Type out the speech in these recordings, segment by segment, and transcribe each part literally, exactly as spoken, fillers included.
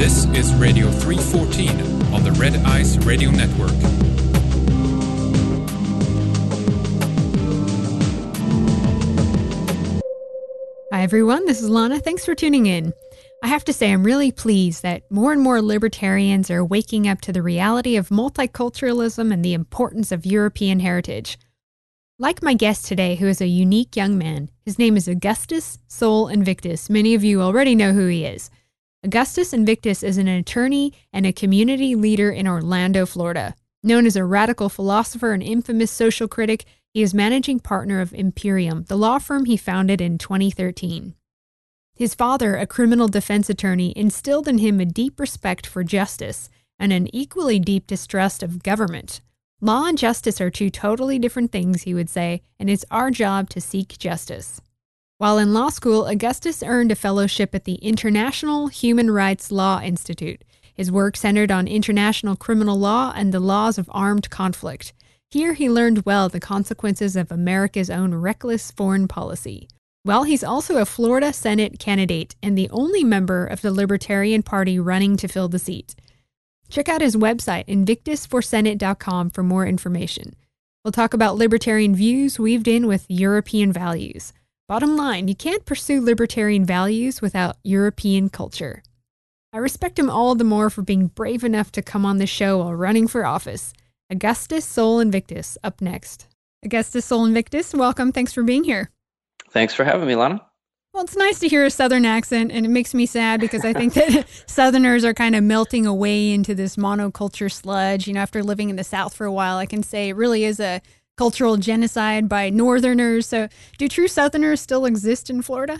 This is Radio three fourteen on the Red Ice Radio Network. Hi everyone, this is Lana. Thanks for tuning in. I have to say I'm really pleased that more and more libertarians are waking up to the reality of multiculturalism and the importance of European heritage. Like my guest today, who is a unique young man, his name is Augustus Sol Invictus. Many of you already know who he is. Augustus Invictus is an attorney and a community leader in Orlando, Florida. Known as a radical philosopher and infamous social critic, he is managing partner of Imperium, the law firm he founded in twenty thirteen. His father, a criminal defense attorney, instilled in him a deep respect for justice and an equally deep distrust of government. Law and justice are two totally different things, he would say, and it's our job to seek justice. While in law school, Augustus earned a fellowship at the International Human Rights Law Institute. His work centered on international criminal law and the laws of armed conflict. Here he learned well the consequences of America's own reckless foreign policy. Well, he's also a Florida Senate candidate and the only member of the Libertarian Party running to fill the seat. Check out his website, invictus for senate dot com, for more information. We'll talk about libertarian views weaved in with European values. Bottom line, you can't pursue libertarian values without European culture. I respect him all the more for being brave enough to come on the show while running for office. Augustus Sol Invictus, up next. Augustus Sol Invictus, welcome. Thanks for being here. Thanks for having me, Lana. Well, it's nice to hear a Southern accent, and it makes me sad because I think that Southerners are kind of melting away into this monoculture sludge. You know, after living in the South for a while, I can say it really is a cultural genocide by Northerners. So do true Southerners still exist in Florida?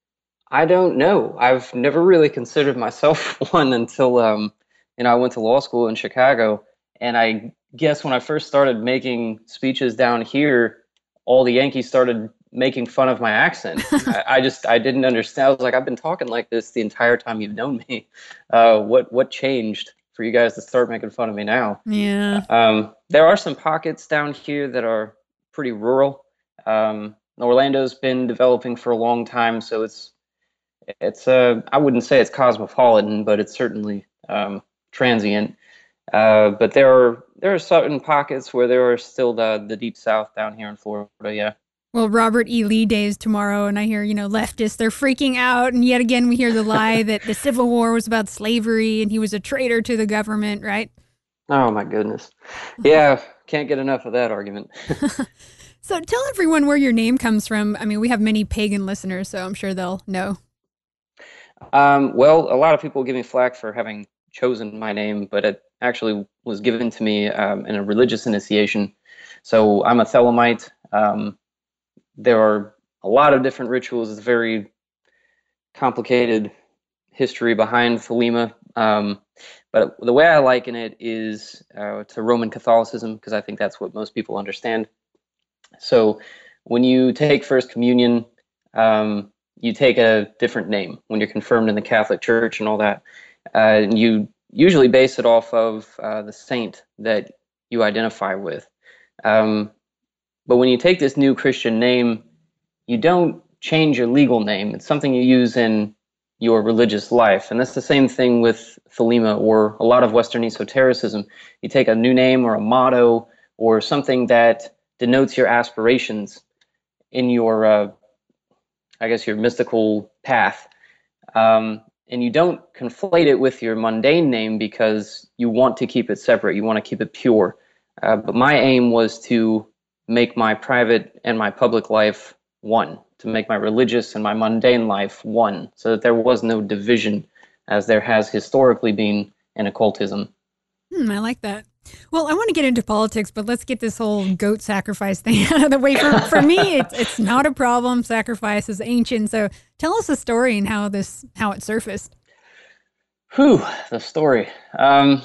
I don't know. I've never really considered myself one until, um, you know, I went to law school in Chicago. And I guess when I first started making speeches down here, all the Yankees started making fun of my accent. I, I just, I didn't understand. I was like, I've been talking like this the entire time you've known me. Uh, what, what changed for you guys to start making fun of me now? Yeah. Um, there are some pockets down here that are pretty rural. Um, Orlando's been developing for a long time, so it's, it's, uh, I wouldn't say it's cosmopolitan, but it's certainly, um, transient. Uh, but there are, there are certain pockets where there are still the, the deep South down here in Florida. Yeah. Well, Robert E. Lee Day is tomorrow, and I hear, you know, leftists, they're freaking out. And yet again, we hear the lie that the Civil War was about slavery and he was a traitor to the government, right? Oh, my goodness. Yeah, can't get enough of that argument. So tell everyone where your name comes from. I mean, we have many pagan listeners, so I'm sure they'll know. Um, well, a lot of people give me flack for having chosen my name, but it actually was given to me um, in a religious initiation. So I'm a Thelemite. Um, There are a lot of different rituals. It's a very complicated history behind Thelema. Um, but the way I liken it is uh, to Roman Catholicism, because I think that's what most people understand. So when you take First Communion, um, you take a different name when you're confirmed in the Catholic Church and all that. Uh, and you usually base it off of uh, the saint that you identify with. Um, But when you take this new Christian name, you don't change your legal name. It's something you use in your religious life. And that's the same thing with Thelema or a lot of Western esotericism. You take a new name or a motto or something that denotes your aspirations in your, uh, I guess, your mystical path. Um, and you don't conflate it with your mundane name because you want to keep it separate. You want to keep it pure. Uh, but my aim was to make my private and my public life one, to make my religious and my mundane life one, so that there was no division as there has historically been in occultism. Hmm, I like that. Well, I want to get into politics, but let's get this whole goat sacrifice thing out of the way. For, for me, it's, it's not a problem. Sacrifice is ancient. So tell us the story and how this how it surfaced. Whew, the story. Um,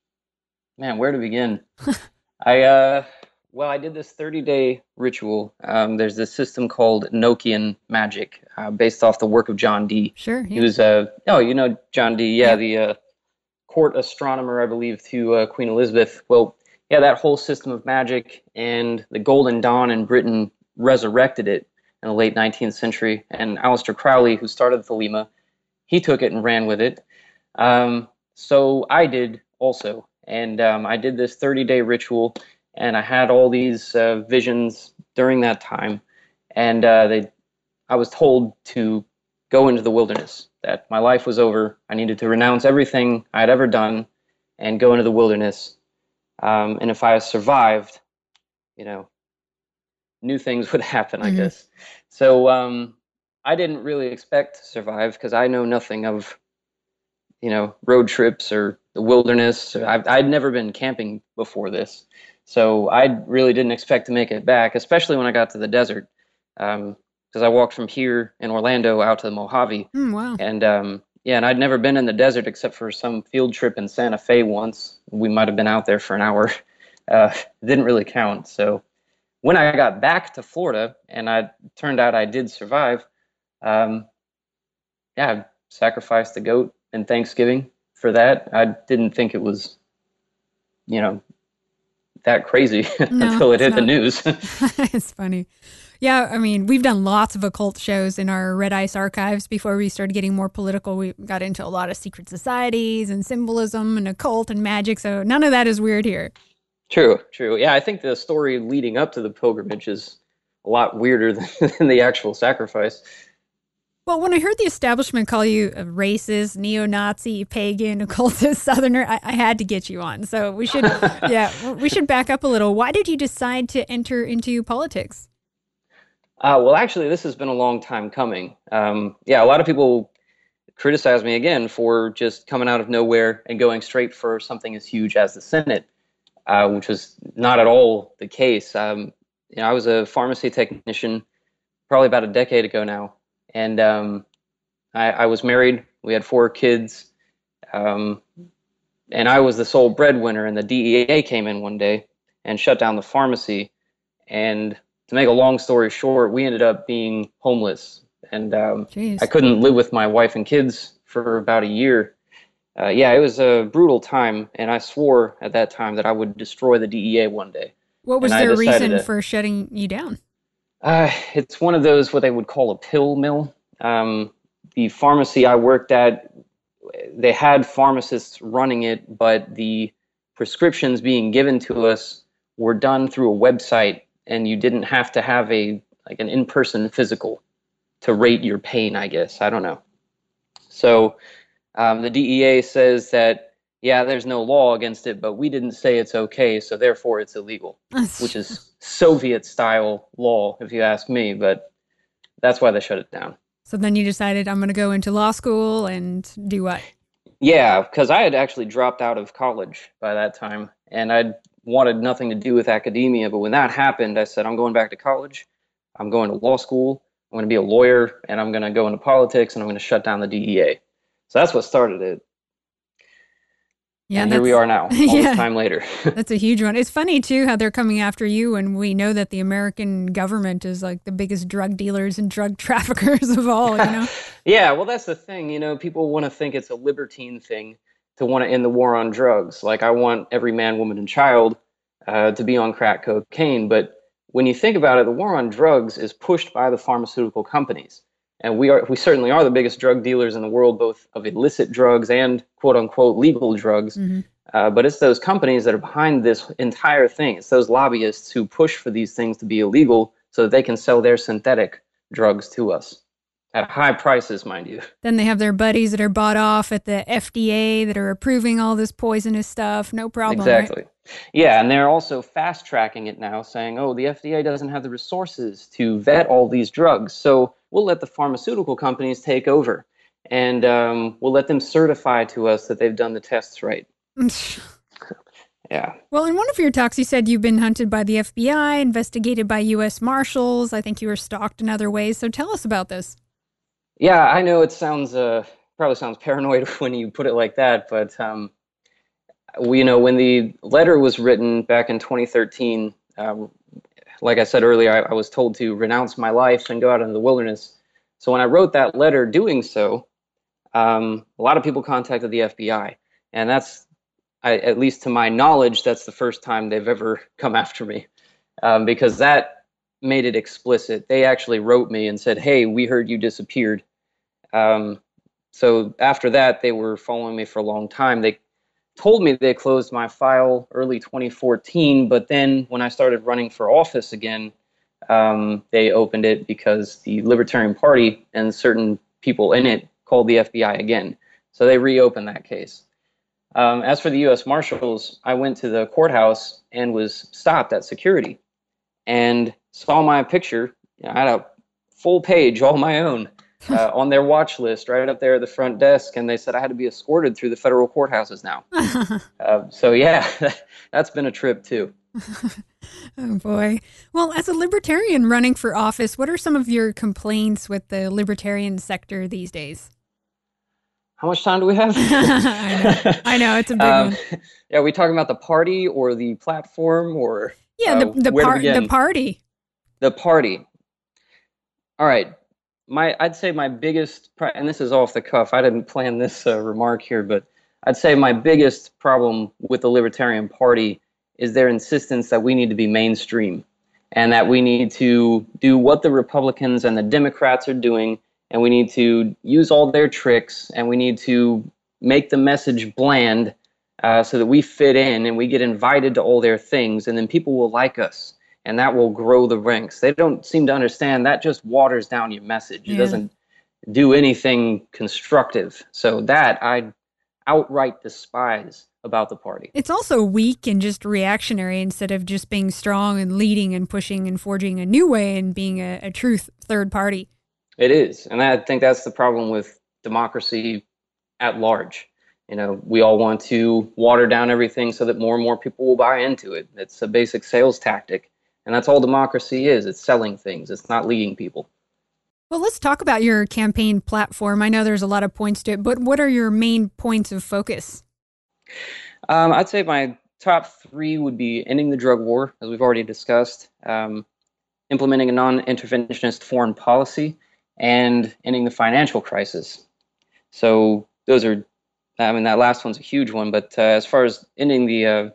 man, where to begin? I... Uh, Well, I did this thirty-day ritual. Um, there's this system called Enochian magic, uh, based off the work of John Dee. Sure. Yeah. He was, uh, oh, you know John Dee, yeah, yeah. the uh, court astronomer, I believe, to uh, Queen Elizabeth. Well, yeah, that whole system of magic, and the Golden Dawn in Britain resurrected it in the late nineteenth century. And Aleister Crowley, who started Thelema, he took it and ran with it. Um, So I did also, and um, I did this thirty day ritual, and I had all these uh, visions during that time, and uh, they, I was told to go into the wilderness. That my life was over. I needed to renounce everything I had ever done, and go into the wilderness. Um, and if I survived, you know, new things would happen, I Hmm. guess. So um, I didn't really expect to survive because I know nothing of, you know, road trips or the wilderness. I've, I'd never been camping before this. So I really didn't expect to make it back, especially when I got to the desert. Um, because I walked from here in Orlando out to the Mojave. Mm, wow. And um, yeah, and I'd never been in the desert except for some field trip in Santa Fe once. We might have been out there for an hour. Uh, it didn't really count. So when I got back to Florida and I turned out I did survive, um, yeah, I sacrificed a goat in Thanksgiving for that. I didn't think it was, you know, that crazy No, until it it's hit the not. news. It's funny. Yeah, I mean, we've done lots of occult shows in our Red Ice archives before we started getting more political. We got into a lot of secret societies and symbolism and occult and magic, so none of that is weird here. True, true. Yeah, I think the story leading up to the pilgrimage is a lot weirder than, than the actual sacrifice. Well, when I heard the establishment call you a racist, neo-Nazi, pagan, occultist, southerner, I, I had to get you on. So we should, yeah, we should back up a little. Why did you decide to enter into politics? Uh, well, actually, this has been a long time coming. Um, yeah, a lot of people criticize me again for just coming out of nowhere and going straight for something as huge as the Senate, uh, which was not at all the case. Um, you know, I was a pharmacy technician probably about a decade ago now, and um, I, I was married. We had four kids, um, and I was the sole breadwinner. And the D E A came in one day and shut down the pharmacy. And to make a long story short, we ended up being homeless, and um, I Jeez. couldn't live with my wife and kids for about a year. Uh, yeah, it was a brutal time, and I swore at that time that I would destroy the D E A one day. What And was I their decided reason to. for shutting you down? Uh, it's one of those what they would call a pill mill. Um, the pharmacy I worked at, they had pharmacists running it, but the prescriptions being given to us were done through a website, and you didn't have to have a like an in-person physical to rate your pain, I guess. I don't know. So um, the D E A says that, yeah, there's no law against it, but we didn't say it's okay, so therefore it's illegal, which is Soviet style law, if you ask me, but that's why they shut it down. So then you decided I'm going to go into law school and do what? Yeah, because I had actually dropped out of college by that time, and I'd wanted nothing to do with academia. But when that happened, I said, I'm going back to college. I'm going to law school. I'm going to be a lawyer, and I'm going to go into politics, and I'm going to shut down the D E A. So that's what started it. Yeah, And here we that's are now, all this yeah, time later. that's a huge one. It's funny too how they're coming after you, and we know that the American government is like the biggest drug dealers and drug traffickers of all. You know. Yeah, well, that's the thing. You know, people want to think it's a libertine thing to want to end the war on drugs. Like, I want every man, woman, and child uh, to be on crack cocaine. But when you think about it, the war on drugs is pushed by the pharmaceutical companies. And we are we certainly are the biggest drug dealers in the world, both of illicit drugs and quote unquote legal drugs. Hmm. Uh, but it's those companies that are behind this entire thing. It's those lobbyists who push for these things to be illegal so that they can sell their synthetic drugs to us at high prices, mind you. Then they have their buddies that are bought off at the F D A that are approving all this poisonous stuff. No problem, right? Exactly. Yeah, and they're also fast tracking it now, saying, oh, the F D A doesn't have the resources to vet all these drugs. So we'll let the pharmaceutical companies take over, and um, we'll let them certify to us that they've done the tests right. Yeah. Well, in one of your talks, you said you've been hunted by the F B I, investigated by U S Marshals. I think you were stalked in other ways. So tell us about this. Yeah, I know it sounds uh, probably sounds paranoid when you put it like that, but um, we, you know, when the letter was written back in twenty thirteen, um, like I said earlier, I, I was told to renounce my life and go out into the wilderness. So when I wrote that letter doing so, um, a lot of people contacted the F B I, and that's, I, at least to my knowledge, that's the first time they've ever come after me, um, because that made it explicit. They actually wrote me and said, "Hey, we heard you disappeared." Um, So after that, they were following me for a long time. They told me they closed my file early twenty fourteen, but then when I started running for office again, um, they opened it because the Libertarian Party and certain people in it called the F B I again. So they reopened that case. Um, as for the U S Marshals, I went to the courthouse and was stopped at security and saw my picture. You know, I had a full page all my own uh, on their watch list right up there at the front desk, and they said I had to be escorted through the federal courthouses now. uh, so yeah, that's been a trip too. Oh boy. Well, as a libertarian running for office, what are some of your complaints with the libertarian sector these days? How much time do we have? I know. I know, it's a big um, one. Yeah, are we talking about the party or the platform or yeah, uh, the the, par- the party. The party. All right. My I'd say my biggest, and this is off the cuff, I didn't plan this uh, remark here, but I'd say my biggest problem with the Libertarian Party is their insistence that we need to be mainstream and that we need to do what the Republicans and the Democrats are doing, and we need to use all their tricks, and we need to make the message bland uh, so that we fit in and we get invited to all their things, and then people will like us, and that will grow the ranks. They don't seem to understand that just waters down your message. It yeah. doesn't do anything constructive. So that I outright despise about the party. It's also weak and just reactionary instead of just being strong and leading and pushing and forging a new way and being a, a true third party. It is. And I think that's the problem with democracy at large. You know, we all want to water down everything so that more and more people will buy into it. It's a basic sales tactic. And that's all democracy is. It's selling things. It's not leading people. Well, let's talk about your campaign platform. I know there's a lot of points to it, but what are your main points of focus? Um, I'd say my top three would be ending the drug war, as we've already discussed, um, implementing a non-interventionist foreign policy, and ending the financial crisis. So those are, I mean, that last one's a huge one, but uh, as far as ending the uh,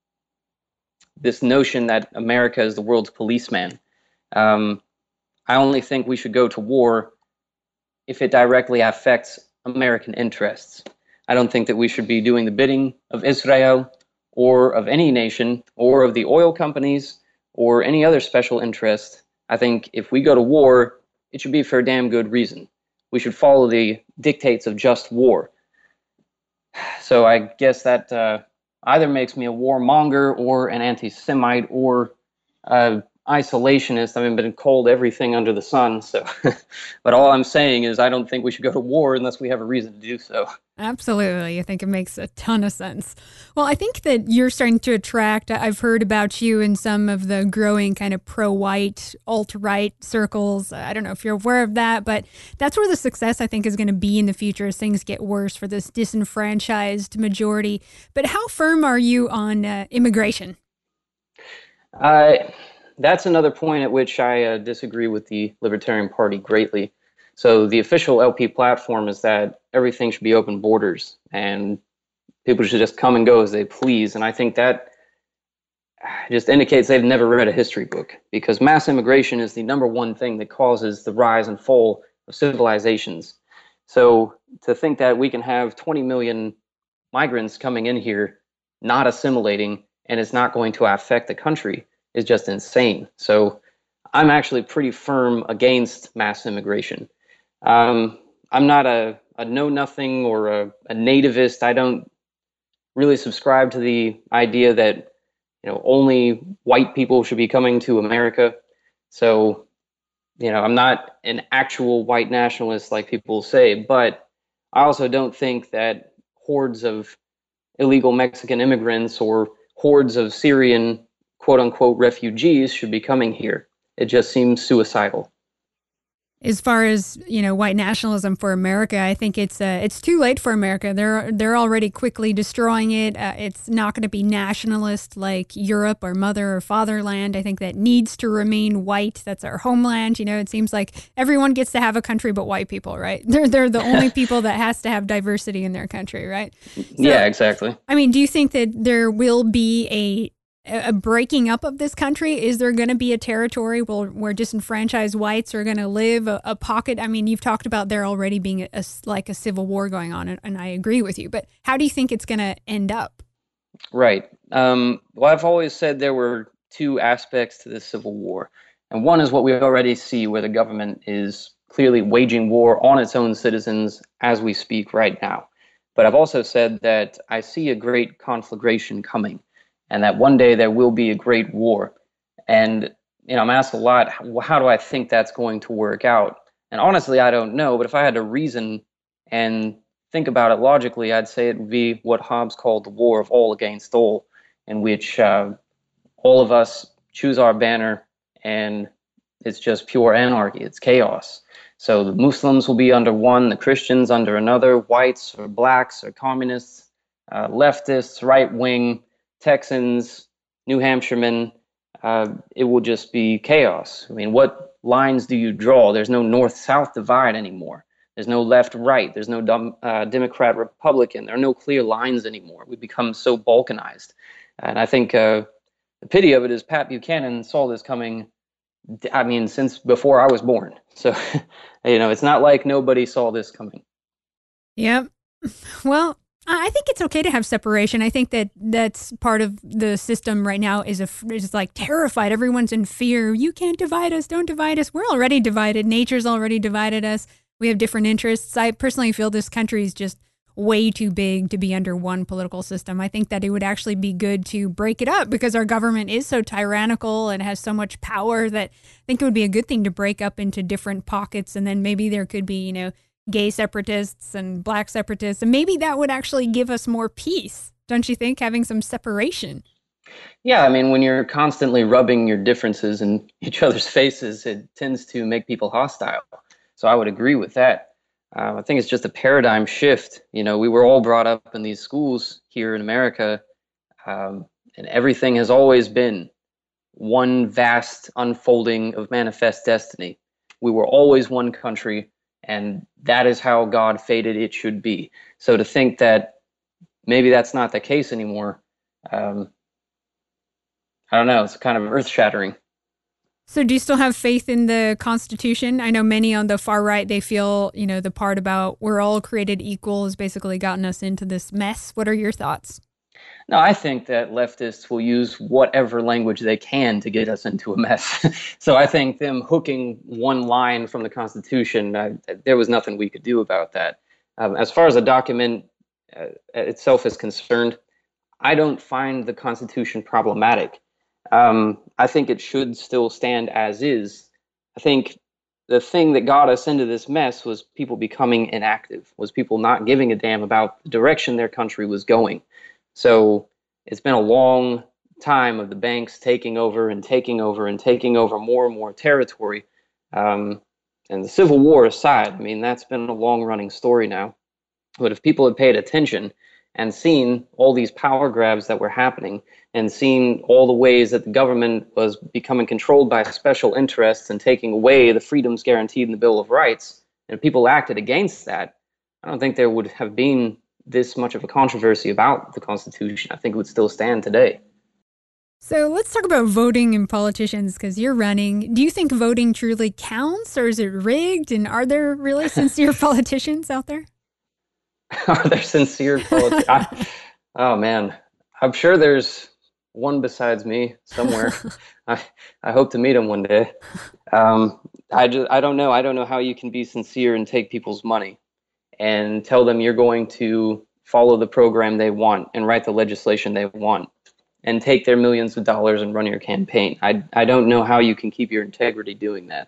this notion that America is the world's policeman, um, I only think we should go to war if it directly affects American interests. I don't think that we should be doing the bidding of Israel or of any nation or of the oil companies or any other special interest. I think if we go to war, it should be for a damn good reason. We should follow the dictates of just war. So I guess that uh, either makes me a warmonger or an anti-Semite or uh, isolationist. I mean, been called everything under the sun. So, but all I'm saying is I don't think we should go to war unless we have a reason to do so. Absolutely. I think it makes a ton of sense. Well, I think that you're starting to attract, I've heard about you in some of the growing kind of pro-white, alt-right circles. I don't know if you're aware of that, but that's where the success I think is going to be in the future as things get worse for this disenfranchised majority. But how firm are you on uh, immigration? Uh, that's another point at which I uh, disagree with the Libertarian Party greatly. So the official L P platform is that everything should be open borders and people should just come and go as they please. And I think that just indicates they've never read a history book, because mass immigration is the number one thing that causes the rise and fall of civilizations. So to think that we can have twenty million migrants coming in here, not assimilating, and it's not going to affect the country is just insane. So I'm actually pretty firm against mass immigration. Um, I'm not a, a know-nothing or a, a nativist. I don't really subscribe to the idea that, you know, only white people should be coming to America. So, you know, I'm not an actual white nationalist like people say, but I also don't think that hordes of illegal Mexican immigrants or hordes of Syrian quote-unquote refugees should be coming here. It just seems suicidal. As far as, you know, white nationalism for America, I think it's uh, it's too late for America. They're they're already quickly destroying it. Uh, it's not going to be nationalist like Europe or mother or fatherland. I think that needs to remain white. That's our homeland. You know, it seems like everyone gets to have a country but white people, right? They're they're the only people that has to have diversity in their country, right? So, yeah, exactly. I mean, do you think that there will be a a breaking up of this country? Is there going to be a territory where, where disenfranchised whites are going to live, a, a pocket? I mean, you've talked about there already being a, a, like a civil war going on, and, and I agree with you. But how do you think it's going to end up? Right. Um, well, I've always said there were two aspects to this civil war. And one is what we already see, where the government is clearly waging war on its own citizens as we speak right now. But I've also said that I see a great conflagration coming, and that one day there will be a great war. And, you know, I'm asked a lot, how, how do I think that's going to work out? And honestly, I don't know. But if I had to reason and think about it logically, I'd say it would be what Hobbes called the war of all against all, in which uh, all of us choose our banner, and it's just pure anarchy. It's chaos. So the Muslims will be under one, the Christians under another, whites or blacks or communists, uh, leftists, right-wing, Texans, New Hampshiremen. Uh, it will just be chaos. I mean, what lines do you draw? There's no north-south divide anymore. There's no left-right. There's no dumb, uh, Democrat-Republican. There are no clear lines anymore. We become so balkanized. And I think uh, the pity of it is Pat Buchanan saw this coming, I mean, since before I was born. So, you know, it's not like nobody saw this coming. Yep. Well, I think it's okay to have separation. I think that that's part of the system right now is a, is like terrified. Everyone's in fear. You can't divide us. Don't divide us. We're already divided. Nature's already divided us. We have different interests. I personally feel this country is just way too big to be under one political system. I think that it would actually be good to break it up because our government is so tyrannical and has so much power that I think it would be a good thing to break up into different pockets. And then maybe there could be, you know, gay separatists and black separatists. And maybe that would actually give us more peace. Don't you think, having some separation? Yeah, I mean, when you're constantly rubbing your differences in each other's faces, it tends to make people hostile. So I would agree with that. Uh, I think it's just a paradigm shift. You know, we were all brought up in these schools here in America, um, and everything has always been one vast unfolding of manifest destiny. We were always one country, and that is how God fated it should be. So to think that maybe that's not the case anymore, um, I don't know, it's kind of earth-shattering. So do you still have faith in the Constitution? I know many on the far right, they feel, you know, the part about we're all created equal has basically gotten us into this mess. What are your thoughts? No, I think that leftists will use whatever language they can to get us into a mess. So I think them hooking one line from the Constitution, uh, there was nothing we could do about that. Um, as far as the document uh, itself is concerned, I don't find the Constitution problematic. Um, I think it should still stand as is. I think the thing that got us into this mess was people becoming inactive, was people not giving a damn about the direction their country was going. So it's been a long time of the banks taking over and taking over and taking over more and more territory. Um, and the Civil War aside, I mean, that's been a long-running story now. But if people had paid attention and seen all these power grabs that were happening and seen all the ways that the government was becoming controlled by special interests and taking away the freedoms guaranteed in the Bill of Rights, and people acted against that, I don't think there would have been this much of a controversy about the Constitution. I think it would still stand today. So let's talk about voting and politicians, because you're running. Do you think voting truly counts, or is it rigged? And are there really sincere politicians out there? Are there sincere politicians? Oh, man. I'm sure there's one besides me somewhere. I, I hope to meet him one day. Um, I, just, I don't know. I don't know how you can be sincere and take people's money and tell them you're going to follow the program they want and write the legislation they want and take their millions of dollars and run your campaign. I, I don't know how you can keep your integrity doing that.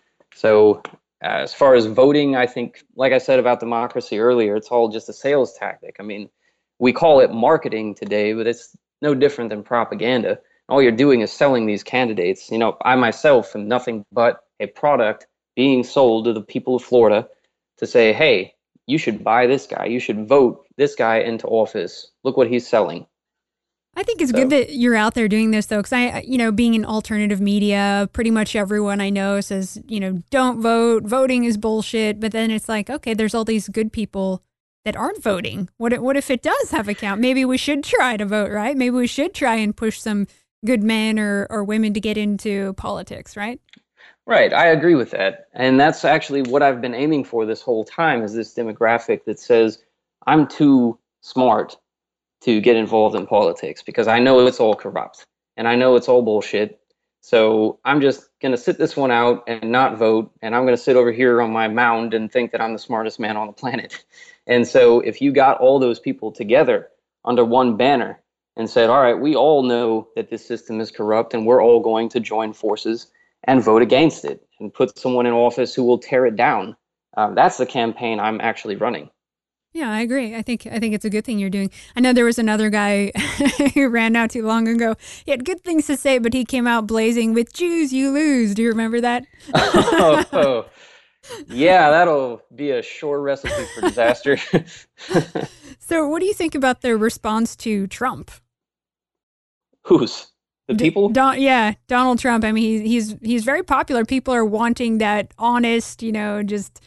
So uh, as far as voting, I think, like I said about democracy earlier, it's all just a sales tactic. I mean, we call it marketing today, but it's no different than propaganda. All you're doing is selling these candidates. You know, I myself am nothing but a product being sold to the people of Florida to say, hey, you should buy this guy. You should vote this guy into office. Look what he's selling. I think it's So. good that you're out there doing this, though, because I, you know, being in alternative media, pretty much everyone I know says, you know, don't vote. Voting is bullshit. But then it's like, okay, there's all these good people that aren't voting. What if, what if it does have a count? Maybe we should try to vote, right? Maybe we should try and push some good men or, or women to get into politics, right? Right, I agree with that. And that's actually what I've been aiming for this whole time is this demographic that says I'm too smart to get involved in politics because I know it's all corrupt and I know it's all bullshit. So I'm just going to sit this one out and not vote. And I'm going to sit over here on my mound and think that I'm the smartest man on the planet. And so if you got all those people together under one banner and said, all right, we all know that this system is corrupt and we're all going to join forces and vote against it and put someone in office who will tear it down. Um, that's the campaign I'm actually running. Yeah, I agree. I think I think it's a good thing you're doing. I know there was another guy who ran out too long ago. He had good things to say, but he came out blazing with "Jews, you lose." Do you remember that? oh, oh, yeah, that'll be a sure recipe for disaster. So, what do you think about the response to Trump? Who's the people? Don, yeah, Donald Trump. I mean, he's he's he's very popular. People are wanting that honest, you know, just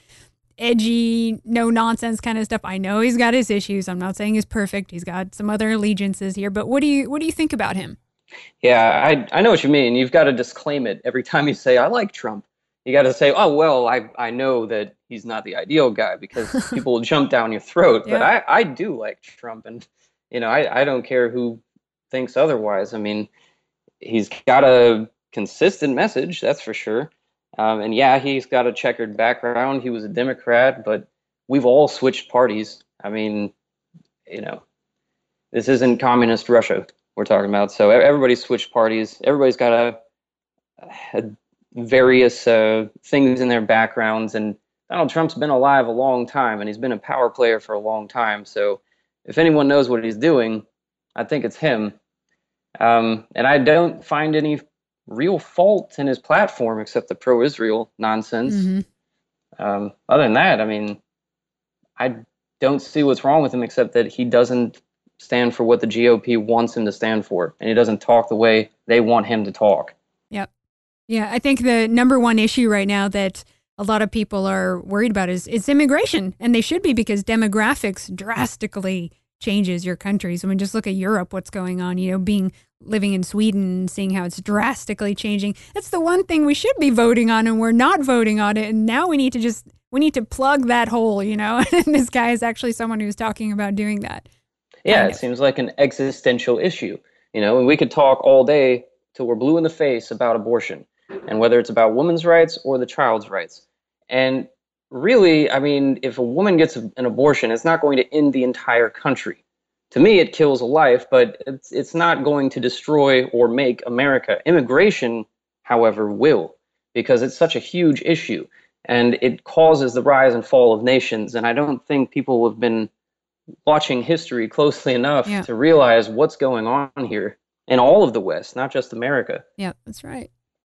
edgy, no nonsense kind of stuff. I know he's got his issues. I'm not saying he's perfect. He's got some other allegiances here. But what do you what do you think about him? Yeah, I I know what you mean. You've got to disclaim it every time you say I like Trump. You got to say, oh well, I I know that he's not the ideal guy because people will jump down your throat. Yeah. But I I do like Trump, and you know I I don't care who thinks otherwise. I mean, he's got a consistent message, that's for sure. Um, and yeah, he's got a checkered background. He was a Democrat, but we've all switched parties. I mean, you know, this isn't communist Russia we're talking about. So everybody's switched parties. Everybody's got a, a various uh, things in their backgrounds. And Donald Trump's been alive a long time, and he's been a power player for a long time. So if anyone knows what he's doing, I think it's him. Um, and I don't find any real fault in his platform except the pro-Israel nonsense. Mm-hmm. Um, other than that, I mean, I don't see what's wrong with him except that he doesn't stand for what the G O P wants him to stand for, and he doesn't talk the way they want him to talk. Yep. Yeah, I think the number one issue right now that a lot of people are worried about is, is immigration, and they should be because demographics drastically changes your countries. I mean, just look at Europe, what's going on, you know, being living in Sweden and seeing how it's drastically changing. That's the one thing we should be voting on, and we're not voting on it. And now we need to just, we need to plug that hole, you know, and this guy is actually someone who's talking about doing that. Yeah, it seems like an existential issue, you know, and we could talk all day till we're blue in the face about abortion and whether it's about women's rights or the child's rights. And really, I mean, if a woman gets an abortion, it's not going to end the entire country. To me, it kills a life, but it's it's not going to destroy or make America. Immigration, however, will, because it's such a huge issue, and it causes the rise and fall of nations. And I don't think people have been watching history closely enough yeah. to realize what's going on here in all of the West, not just America. Yeah, that's right.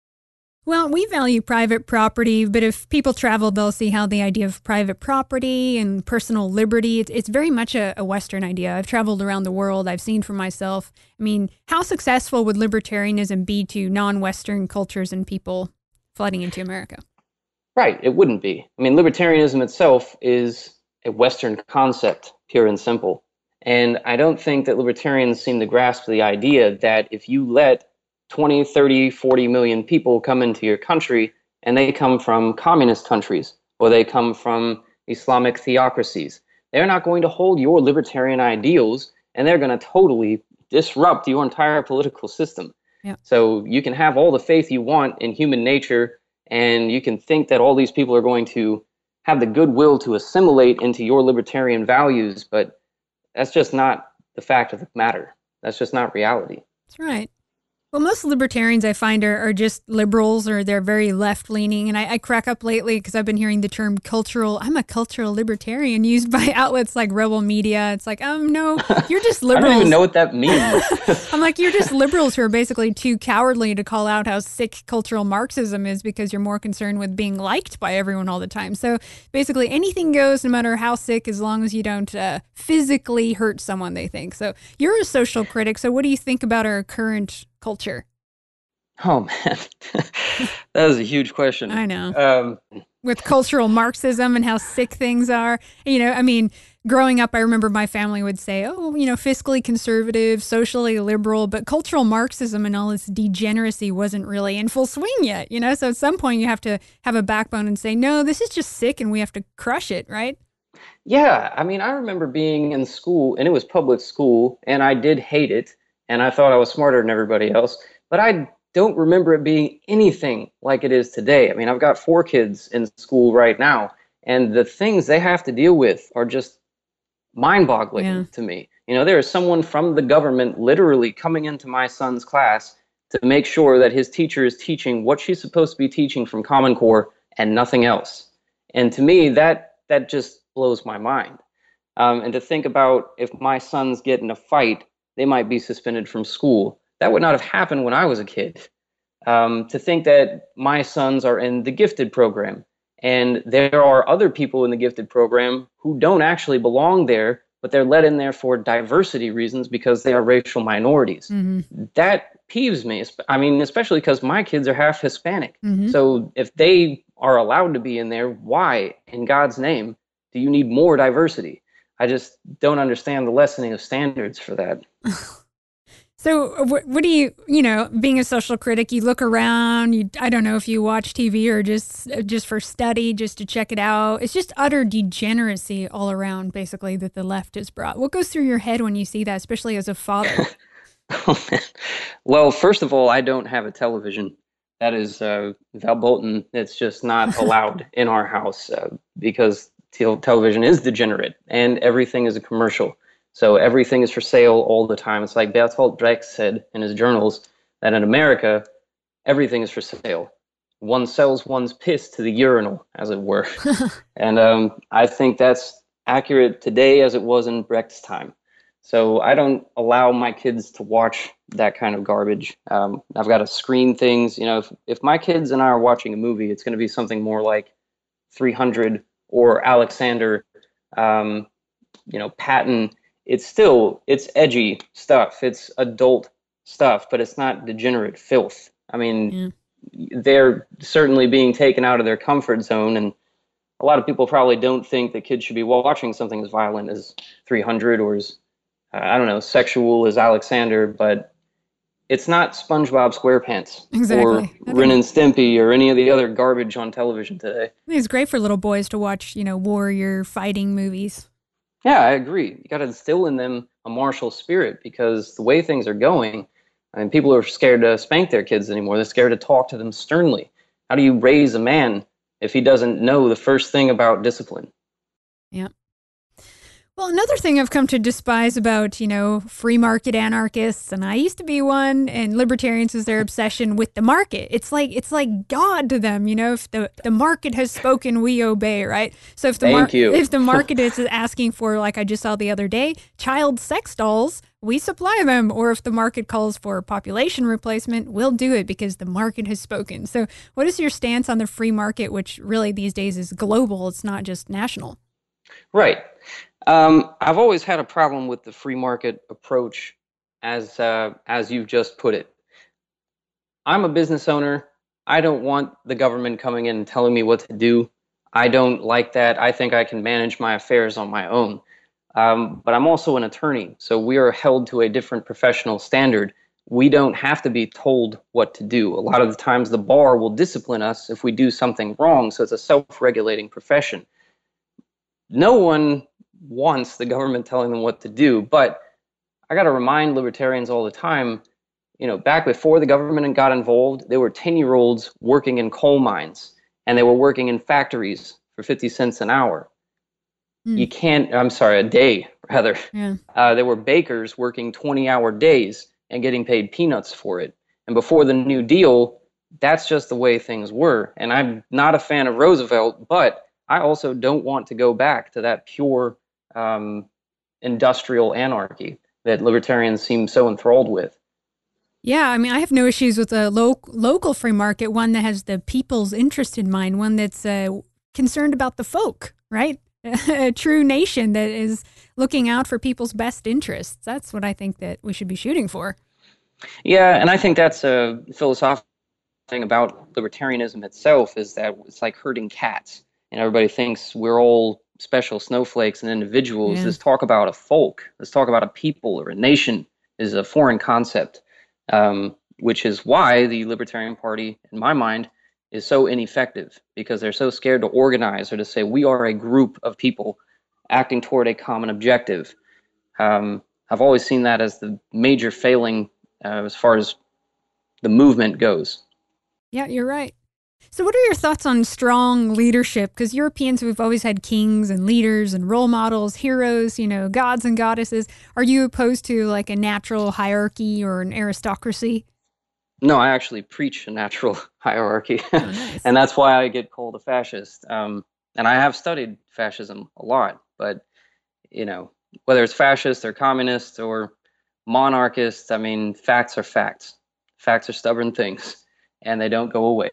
Well, we value private property, but if people travel, they'll see how the idea of private property and personal liberty, it's, it's very much a, a Western idea. I've traveled around the world. I've seen for myself. I mean, how successful would libertarianism be to non-Western cultures and people flooding into America? Right. It wouldn't be. I mean, libertarianism itself is a Western concept, pure and simple. And I don't think that libertarians seem to grasp the idea that if you let twenty, thirty, forty million people come into your country and they come from communist countries or they come from Islamic theocracies, they're not going to hold your libertarian ideals, and they're going to totally disrupt your entire political system. Yeah. So you can have all the faith you want in human nature, and you can think that all these people are going to have the goodwill to assimilate into your libertarian values, but that's just not the fact of the matter. That's just not reality. That's right. Well, most libertarians I find are, are just liberals, or they're very left-leaning. And I, I crack up lately because I've been hearing the term cultural, I'm a cultural libertarian used by outlets like Rebel Media. It's like, um, no, you're just liberals. I don't even know what that means. I'm like, you're just liberals who are basically too cowardly to call out how sick cultural Marxism is because you're more concerned with being liked by everyone all the time. So basically anything goes, no matter how sick, as long as you don't uh, physically hurt someone, they think. So you're a social critic. So what do you think about our current culture? Oh man, that was a huge question. I know. Um, With cultural Marxism and how sick things are. You know, I mean, growing up, I remember my family would say, oh, you know, fiscally conservative, socially liberal, but cultural Marxism and all this degeneracy wasn't really in full swing yet, you know? So at some point you have to have a backbone and say, no, this is just sick and we have to crush it, right? yeah, I mean, I remember being in school, and it was public school, and I did hate it, and I thought I was smarter than everybody else, but I don't remember it being anything like it is today. I mean, I've got four kids in school right now, and the things they have to deal with are just mind-boggling Yeah. to me. You know, there is someone from the government literally coming into my son's class to make sure that his teacher is teaching what she's supposed to be teaching from Common Core and nothing else. And to me, that that just blows my mind. Um, and to think about if my sons get in a fight, they might be suspended from school. That would not have happened when I was a kid. Um, to think that my sons are in the gifted program, and there are other people in the gifted program who don't actually belong there, but they're let in there for diversity reasons because they are racial minorities. Mm-hmm. That peeves me. I mean, especially because my kids are half Hispanic. Mm-hmm. So if they are allowed to be in there, why, in God's name, do you need more diversity? I just don't understand the lessening of standards for that. So what, what do you, you know, being a social critic, you look around, you, I don't know if you watch T V or just just for study, just to check it out. It's just utter degeneracy all around, basically, that the left has brought. What goes through your head when you see that, especially as a father? Oh, man. Well, first of all, I don't have a television. That is uh, Valbolton. It's just not allowed in our house uh, because te- television is degenerate and everything is a commercial. So everything is for sale all the time. It's like Bertolt Brecht said in his journals that in America, everything is for sale. One sells one's piss to the urinal, as it were. And um, I think that's accurate today as it was in Brecht's time. So I don't allow my kids to watch that kind of garbage. Um, I've got to screen things. You know, if, if my kids and I are watching a movie, it's going to be something more like three hundred or Alexander, um, you know, Patton. It's still, it's edgy stuff. It's adult stuff, but it's not degenerate filth. I mean, yeah. They're certainly being taken out of their comfort zone. And a lot of people probably don't think that kids should be watching something as violent as three hundred or as, uh, I don't know, sexual as Alexander, but it's not SpongeBob SquarePants exactly. or Ren and Stimpy or any of the other garbage on television today. I think it's great for little boys to watch, you know, warrior fighting movies. Yeah, I agree. You got to instill in them a martial spirit because the way things are going, I mean, people are scared to spank their kids anymore. They're scared to talk to them sternly. How do you raise a man if he doesn't know the first thing about discipline? Yeah. Well, another thing I've come to despise about, you know, free market anarchists, and I used to be one, and libertarians is their obsession with the market. It's like it's like God to them, you know. If the, the market has spoken, we obey, right? So if the mar- if the market is asking for, like I just saw the other day, child sex dolls, we supply them. Or if the market calls for population replacement, we'll do it because the market has spoken. So what is your stance on the free market, which really these days is global? It's not just national. Right. Um, I've always had a problem with the free market approach, as uh, as you've just put it. I'm a business owner. I don't want the government coming in and telling me what to do. I don't like that. I think I can manage my affairs on my own. Um, but I'm also an attorney, so we are held to a different professional standard. We don't have to be told what to do. A lot of the times the bar will discipline us if we do something wrong, so it's a self-regulating profession. No one wants the government telling them what to do, but I got to remind libertarians all the time, you know, back before the government got involved, there were ten-year-olds working in coal mines, and they were working in factories for fifty cents an hour. Mm. You can't, I'm sorry, a day, rather. Yeah. Uh, there were bakers working twenty-hour days and getting paid peanuts for it. And before the New Deal, that's just the way things were. And I'm not a fan of Roosevelt, but I also don't want to go back to that pure um, industrial anarchy that libertarians seem so enthralled with. Yeah, I mean, I have no issues with a lo- local free market, one that has the people's interest in mind, one that's uh, concerned about the folk, right? A true nation that is looking out for people's best interests. That's what I think that we should be shooting for. Yeah, and I think that's a philosophical thing about libertarianism itself is that it's like herding cats, and everybody thinks we're all special snowflakes and individuals. Yeah. This talk about a folk, this talk about a people or a nation is a foreign concept, um, which is why the Libertarian Party, in my mind, is so ineffective, because they're so scared to organize or to say we are a group of people acting toward a common objective. Um, I've always seen that as the major failing uh, as far as the movement goes. Yeah, you're right. So what are your thoughts on strong leadership? Because Europeans, we've always had kings and leaders and role models, heroes, you know, gods and goddesses. Are you opposed to like a natural hierarchy or an aristocracy? No, I actually preach a natural hierarchy, Oh, nice. and that's why I get called a fascist. Um, and I have studied fascism a lot, but you know, whether it's fascist or communist or monarchist, I mean, facts are facts. Facts are stubborn things, and they don't go away.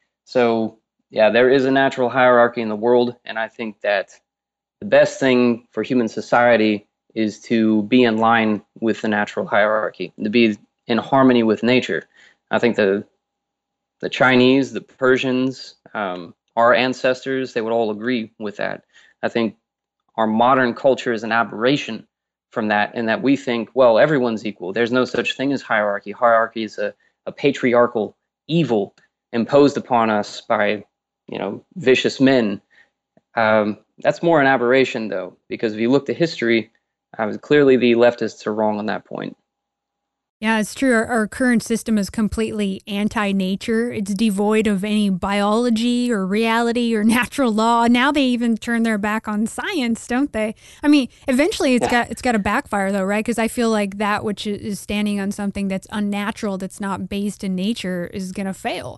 So, yeah, there is a natural hierarchy in the world, and I think that the best thing for human society is to be in line with the natural hierarchy, to be in harmony with nature. I think the the Chinese, the Persians, um, our ancestors, they would all agree with that. I think our modern culture is an aberration from that, in that we think, well, everyone's equal. There's no such thing as hierarchy. Hierarchy is a, a patriarchal evil imposed upon us by, you know, vicious men. Um, that's more an aberration, though, because if you look to history, uh, clearly the leftists are wrong on that point. Yeah, it's true. Our, our current system is completely anti-nature. It's devoid of any biology or reality or natural law. Now they even turn their back on science, don't they? I mean, eventually it's Yeah. got it's got to backfire, though, right? Because I feel like that which is standing on something that's unnatural, that's not based in nature, is going to fail.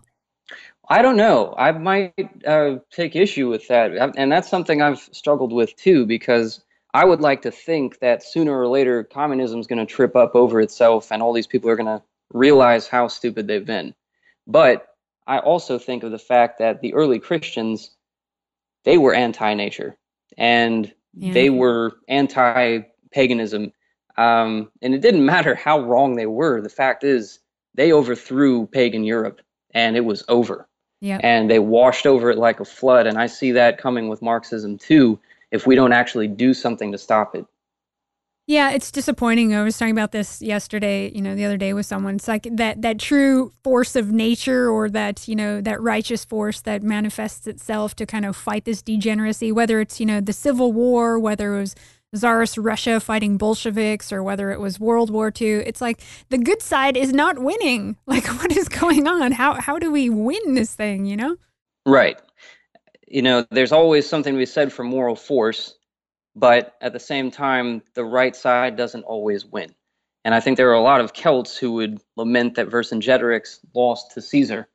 I don't know. I might uh, take issue with that. And that's something I've struggled with too, because I would like to think that sooner or later communism is going to trip up over itself and all these people are going to realize how stupid they've been. But I also think of the fact that the early Christians, they were anti-nature and Yeah. they were anti-paganism. Um, and it didn't matter how wrong they were. The fact is, they overthrew pagan Europe and it was over. Yeah. And they washed over it like a flood. And I see that coming with Marxism too, if we don't actually do something to stop it. Yeah, it's disappointing. I was talking about this yesterday, you know, the other day with someone. It's like that that true force of nature, or that, you know, that righteous force that manifests itself to kind of fight this degeneracy, whether it's, you know, the Civil War, whether it was Tsarist Russia fighting Bolsheviks, or whether it was World War Two. It's like the good side is not winning. Like, what is going on? How how do we win this thing, you know? Right. You know, there's always something to be said for moral force, but at the same time, the right side doesn't always win. And I think there are a lot of Celts who would lament that Vercingetorix lost to Caesar.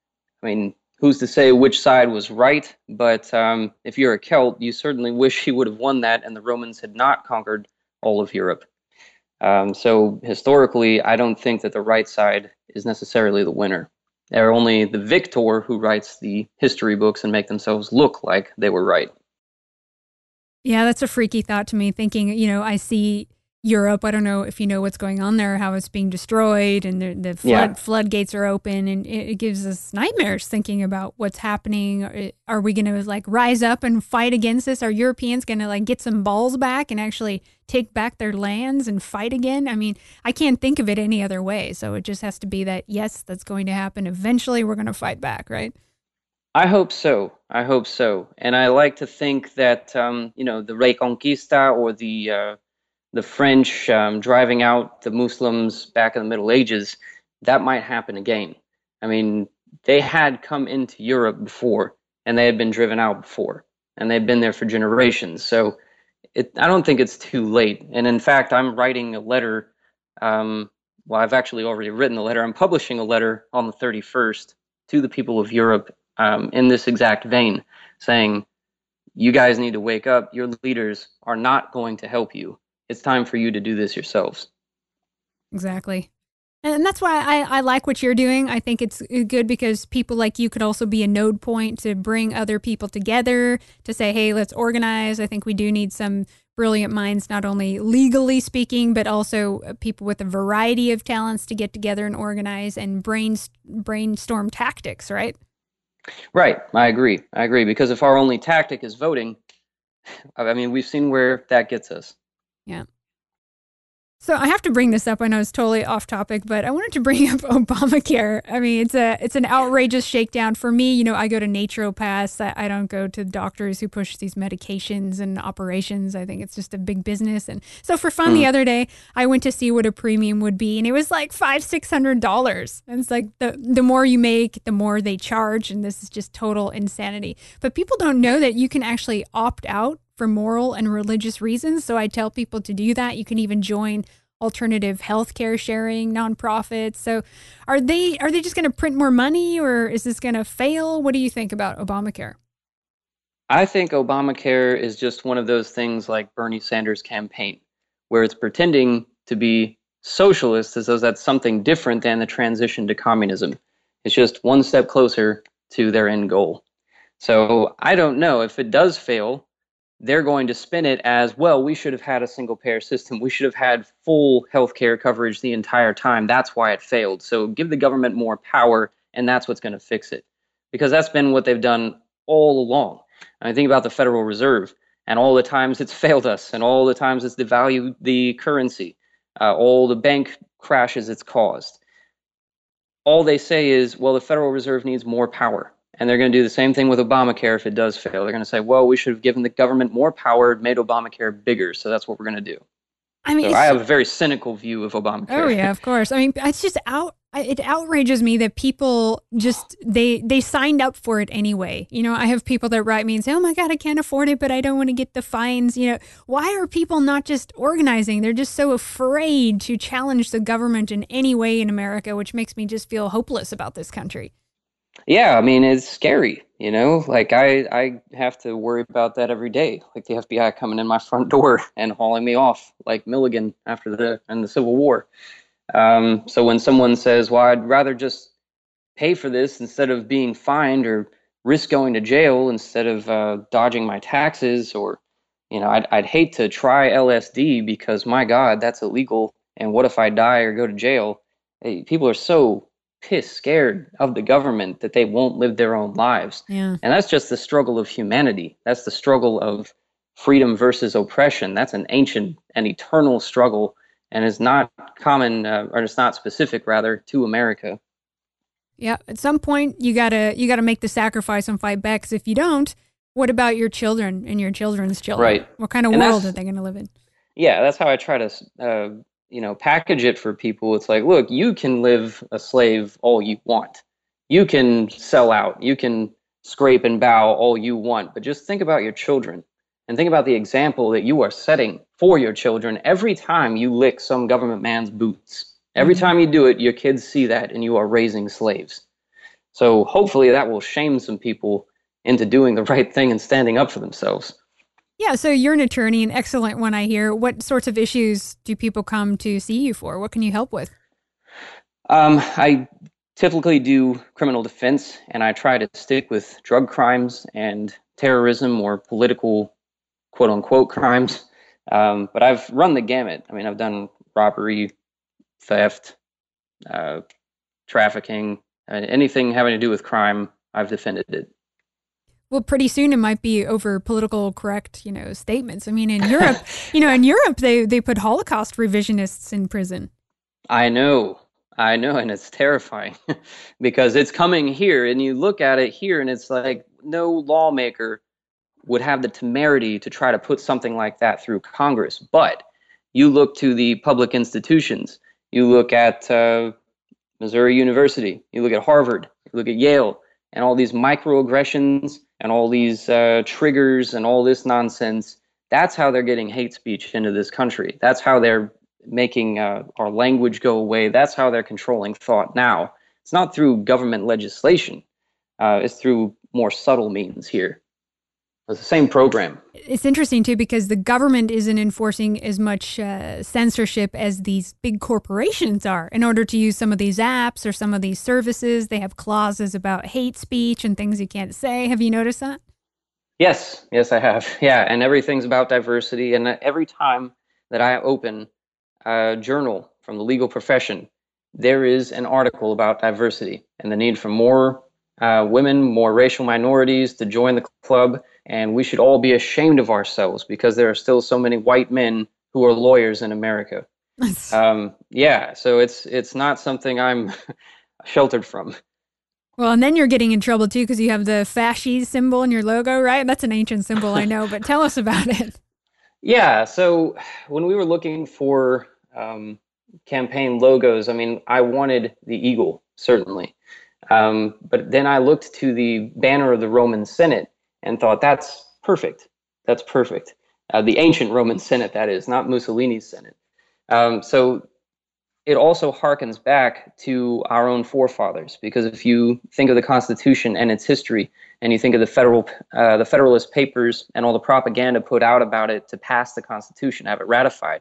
I mean, who's to say which side was right? But um, if you're a Celt, you certainly wish he would have won that and the Romans had not conquered all of Europe. Um, so historically, I don't think that the right side is necessarily the winner. They're only the victor who writes the history books and make themselves look like they were right. Yeah, that's a freaky thought to me, thinking, you know, I see Europe. I don't know if you know what's going on there, how it's being destroyed, and the, the flood, Yeah. floodgates are open, and it, it gives us nightmares thinking about what's happening. Are, are we going to like rise up and fight against this? Are Europeans going to like get some balls back and actually take back their lands and fight again? I mean, I can't think of it any other way. So it just has to be that, yes, that's going to happen. Eventually, we're going to fight back, right? I hope so. I hope so. And I like to think that, um, you know, the Reconquista, or the uh, the French um, driving out the Muslims back in the Middle Ages, that might happen again. I mean, they had come into Europe before, and they had been driven out before, and they'd been there for generations. So it, I don't think it's too late. And in fact, I'm writing a letter. Um, well, I've actually already written a letter. I'm publishing a letter on the thirty-first to the people of Europe, um, in this exact vein, saying, you guys need to wake up. Your leaders are not going to help you. It's time for you to do this yourselves. Exactly. And that's why I, I like what you're doing. I think it's good because people like you could also be a node point to bring other people together to say, hey, let's organize. I think we do need some brilliant minds, not only legally speaking, but also people with a variety of talents to get together and organize and brain, brainstorm tactics, right? Right. I agree. I agree. Because if our only tactic is voting, I mean, we've seen where that gets us. Yeah. So I have to bring this up. I know it's totally off topic, but I wanted to bring up Obamacare. I mean, it's a it's an outrageous shakedown for me. You know, I go to naturopaths. I, I don't go to doctors who push these medications and operations. I think it's just a big business. And so for fun, mm. the other day, I went to see what a premium would be, and it was like five six hundred dollars. And it's like the the more you make, the more they charge, and this is just total insanity. But people don't know that you can actually opt out for moral and religious reasons. So I tell people to do that. You can even join alternative healthcare sharing nonprofits. So are they are they just going to print more money, or is this going to fail? What do you think about Obamacare? I think Obamacare is just one of those things like Bernie Sanders' campaign, where it's pretending to be socialist as though that's something different than the transition to communism. It's just one step closer to their end goal. So I don't know if it does fail. They're going to spin it as, well, we should have had a single payer system. We should have had full healthcare coverage the entire time. That's why it failed. So give the government more power, and that's what's going to fix it. Because that's been what they've done all along. I think about the Federal Reserve and all the times it's failed us, and all the times it's devalued the currency, uh, all the bank crashes it's caused. All they say is, well, the Federal Reserve needs more power. And they're going to do the same thing with Obamacare if it does fail. They're going to say, well, we should have given the government more power, made Obamacare bigger. So that's what we're going to do. I mean, so I have a very cynical view of Obamacare. Oh, yeah, of course. I mean, it's just out. It outrages me that people just, they they signed up for it anyway. You know, I have people that write me and say, oh my God, I can't afford it, but I don't want to get the fines. You know, why are people not just organizing? They're just so afraid to challenge the government in any way in America, which makes me just feel hopeless about this country. Yeah, I mean, it's scary, you know, like I, I have to worry about that every day, like the F B I coming in my front door and hauling me off like Milligan after the and the Civil War. Um, so when someone says, well, I'd rather just pay for this instead of being fined or risk going to jail instead of uh, dodging my taxes, or, you know, I'd, I'd hate to try L S D because, my God, that's illegal. And what if I die or go to jail? Hey, people are so pissed, scared of the government that they won't live their own lives. Yeah. And that's just the struggle of humanity. That's the struggle of freedom versus oppression. That's an ancient and eternal struggle, and is not common, uh, or it's not specific, rather, to America. Yeah, at some point you gotta you gotta make the sacrifice and fight back. Because if you don't, what about your children and your children's children? Right. What kind of and world are they going to live in? Yeah, that's how I try to, uh, you know, package it for people. It's like, look, you can live a slave all you want. You can sell out. You can scrape and bow all you want. But just think about your children, and think about the example that you are setting for your children every time you lick some government man's boots. Every mm-hmm. time you do it, your kids see that, and you are raising slaves. So hopefully that will shame some people into doing the right thing and standing up for themselves. Yeah, so you're an attorney, an excellent one, I hear. What sorts of issues do people come to see you for? What can you help with? Um, I typically do criminal defense, and I try to stick with drug crimes and terrorism or political quote-unquote crimes. Um, but I've run the gamut. I mean, I've done robbery, theft, uh, trafficking, uh, anything having to do with crime, I've defended it. Well, pretty soon it might be over political correct, you know, statements. I mean, in Europe, you know, in Europe, they, they put Holocaust revisionists in prison. I know. I know. And it's terrifying because it's coming here, and you look at it here and it's like no lawmaker would have the temerity to try to put something like that through Congress. But you look to the public institutions, you look at uh, Missouri University, you look at Harvard, you look at Yale, and all these microaggressions and all these uh, triggers and all this nonsense. That's how they're getting hate speech into this country. That's how they're making uh, our language go away. That's how they're controlling thought now. It's not through government legislation. Uh, it's through more subtle means here. It's the same program. It's interesting, too, because the government isn't enforcing as much uh, censorship as these big corporations are. In order to use some of these apps or some of these services, they have clauses about hate speech and things you can't say. Have you noticed that? Yes, yes, I have. Yeah, and everything's about diversity. And every time that I open a journal from the legal profession, there is an article about diversity and the need for more uh, women, more racial minorities to join the club. And we should all be ashamed of ourselves because there are still so many white men who are lawyers in America. um, yeah, so it's it's not something I'm sheltered from. Well, and then you're getting in trouble, too, because you have the fascist symbol in your logo, right? That's an ancient symbol, I know, but tell us about it. Yeah, so when we were looking for um, campaign logos, I mean, I wanted the eagle, certainly. Um, but then I looked to the banner of the Roman Senate and thought, that's perfect. That's perfect. Uh, the ancient Roman Senate, that is, not Mussolini's Senate. Um, so it also harkens back to our own forefathers, because if you think of the Constitution and its history, and you think of the federal, uh, the Federalist Papers and all the propaganda put out about it to pass the Constitution, have it ratified,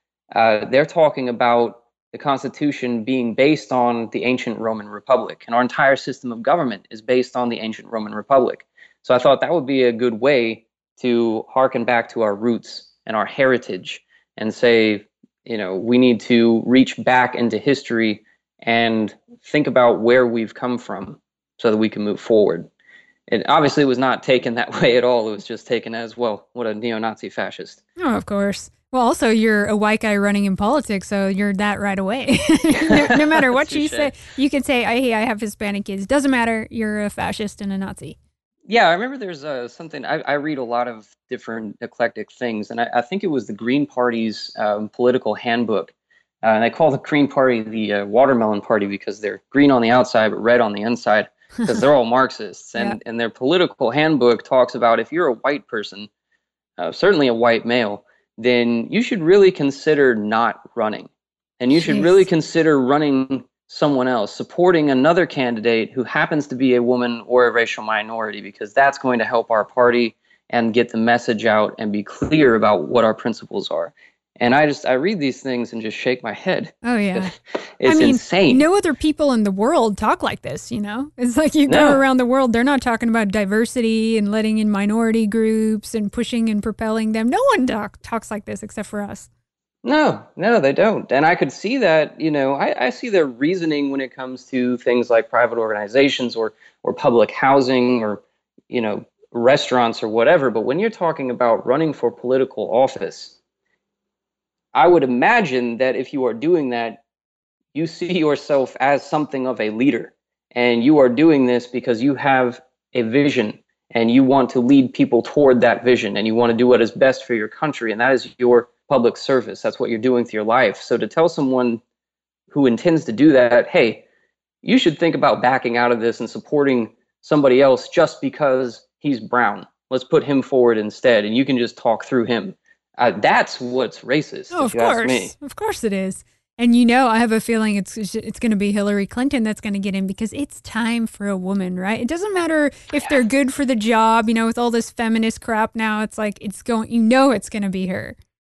uh, they're talking about the Constitution being based on the ancient Roman Republic, and our entire system of government is based on the ancient Roman Republic. So I thought that would be a good way to harken back to our roots and our heritage and say, you know, we need to reach back into history and think about where we've come from so that we can move forward. It obviously was not taken that way at all. It was just taken as, well, what a neo-Nazi fascist. Oh, of course. Well, also, you're a white guy running in politics, so you're that right away. no, no matter what you say, you can say, hey, I have Hispanic kids. Doesn't matter. You're a fascist and a Nazi. Yeah, I remember there's uh, something, I, I read a lot of different eclectic things, and I, I think it was the Green Party's um, political handbook. Uh, and they call the Green Party the uh, watermelon party because they're green on the outside but red on the inside, because they're all Marxists. And, yeah. and their political handbook talks about if you're a white person, uh, certainly a white male, then you should really consider not running. And you Jeez. should really consider running someone else, supporting another candidate who happens to be a woman or a racial minority, because that's going to help our party and get the message out and be clear about what our principles are. And I just, I read these things and just shake my head. Oh, yeah. It's I mean, insane. No other people in the world talk like this, you know? It's like you go no. around the world, they're not talking about diversity and letting in minority groups and pushing and propelling them. No one talk, talks like this except for us. No, no, they don't. And I could see that, you know, I, I see their reasoning when it comes to things like private organizations or or public housing or, you know, restaurants or whatever. But when you're talking about running for political office, I would imagine that if you are doing that, you see yourself as something of a leader. And you are doing this because you have a vision and you want to lead people toward that vision and you want to do what is best for your country. And that is your public service. That's what you're doing with your life. So to tell someone who intends to do that, hey, you should think about backing out of this and supporting somebody else just because he's brown. Let's put him forward instead, and you can just talk through him. Uh, that's what's racist. Oh, if of you course. ask me. Of course it is. And you know, I have a feeling it's it's going to be Hillary Clinton that's going to get in because it's time for a woman, right? It doesn't matter if they're good for the job, you know, with all this feminist crap now. It's like it's going, you know, it's going to be her.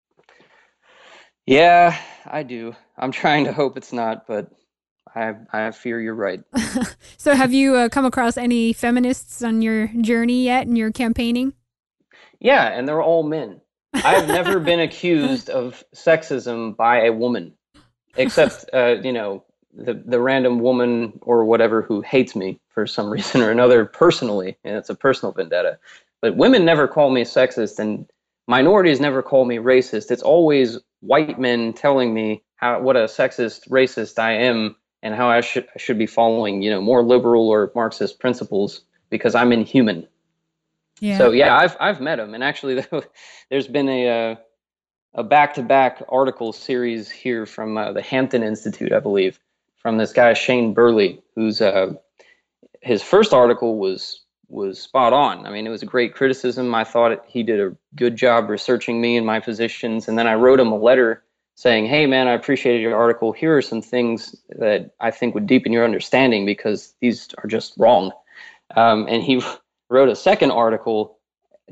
Yeah, I do. I'm trying to hope it's not, but I I fear you're right. So have you uh, come across any feminists on your journey yet in your campaigning? Yeah, and they're all men. I've never been accused of sexism by a woman, except, uh, you know, the, the random woman or whatever who hates me for some reason or another personally, and it's a personal vendetta. But women never call me sexist, and minorities never call me racist. It's always white men telling me how what a sexist, racist I am, and how I should I should be following, you know, more liberal or Marxist principles because I'm inhuman. Yeah. So yeah, I've I've met him, and actually, there's been a uh, a back-to-back article series here from uh, the Hampton Institute, I believe, from this guy Shane Burley, who's uh, his first article was. was spot on. I mean, it was a great criticism. I thought he did a good job researching me and my positions. And then I wrote him a letter saying, hey, man, I appreciated your article. Here are some things that I think would deepen your understanding because these are just wrong. Um, and he wrote a second article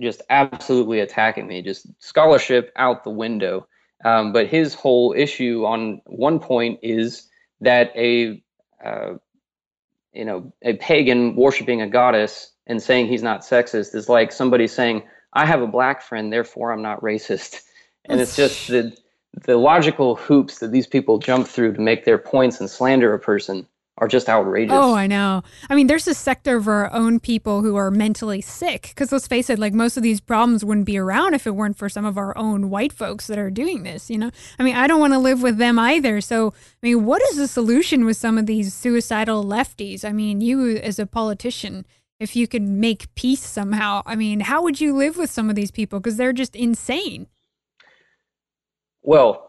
just absolutely attacking me, just scholarship out the window. Um, but his whole issue on one point is that a uh, you know a pagan worshiping a goddess and saying he's not sexist is like somebody saying, I have a black friend, therefore I'm not racist. And it's just the the logical hoops that these people jump through to make their points and slander a person are just outrageous. Oh, I know. I mean, there's a sector of our own people who are mentally sick, because let's face it, like most of these problems wouldn't be around if it weren't for some of our own white folks that are doing this, you know? I mean, I don't want to live with them either. So, I mean, what is the solution with some of these suicidal lefties? I mean, you as a politician, if you could make peace somehow, I mean, how would you live with some of these people? Because they're just insane. Well,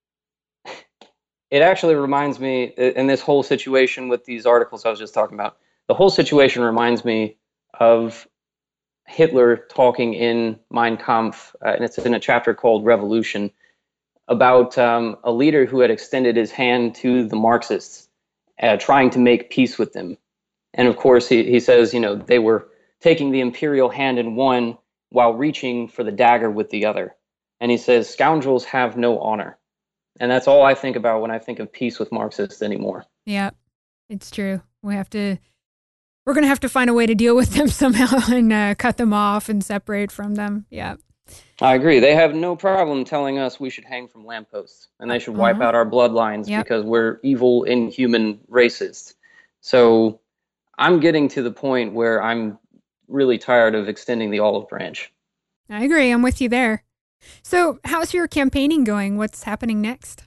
it actually reminds me, in this whole situation with these articles I was just talking about, the whole situation reminds me of Hitler talking in Mein Kampf, uh, and it's in a chapter called Revolution, about um, a leader who had extended his hand to the Marxists, uh, trying to make peace with them. And of course, he, he says, you know, they were taking the imperial hand in one while reaching for the dagger with the other. And he says, scoundrels have no honor. And that's all I think about when I think of peace with Marxists anymore. Yeah, it's true. We have to, we're going to have to find a way to deal with them somehow and uh, cut them off and separate from them. Yeah. I agree. They have no problem telling us we should hang from lampposts and they should wipe uh-huh. out our bloodlines yep. because we're evil, inhuman racists. So I'm getting to the point where I'm really tired of extending the olive branch. I agree. I'm with you there. So how's your campaigning going? What's happening next?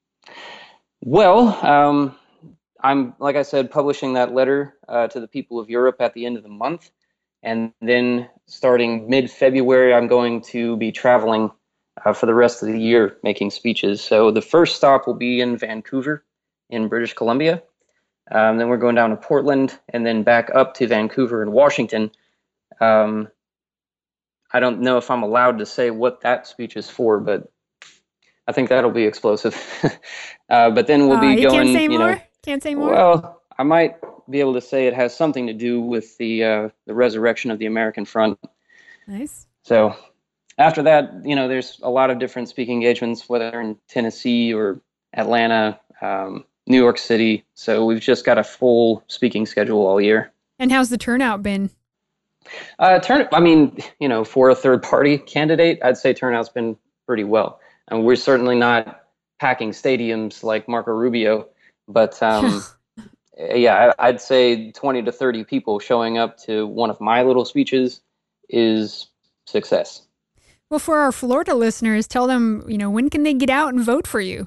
Well, um, I'm, like I said, publishing that letter uh, to the people of Europe at the end of the month. And then starting mid-February, I'm going to be traveling uh, for the rest of the year making speeches. So the first stop will be in Vancouver in British Columbia. Um, then we're going down to Portland and then back up to Vancouver and Washington. Um, I don't know if I'm allowed to say what that speech is for, but I think that'll be explosive. uh, but then we'll uh, be you going, can't say you more? know, can't say more. Well, I might be able to say it has something to do with the uh, the resurrection of the American front. Nice. So after that, you know, there's a lot of different speaking engagements, whether in Tennessee or Atlanta, um, New York City. So we've just got a full speaking schedule all year. And how's the turnout been? Uh, turn. I mean, you know, for a third party candidate, I'd say turnout's been pretty well. And we're certainly not packing stadiums like Marco Rubio, but um, yeah, I'd say twenty to thirty people showing up to one of my little speeches is success. Well, for our Florida listeners, tell them, you know, when can they get out and vote for you?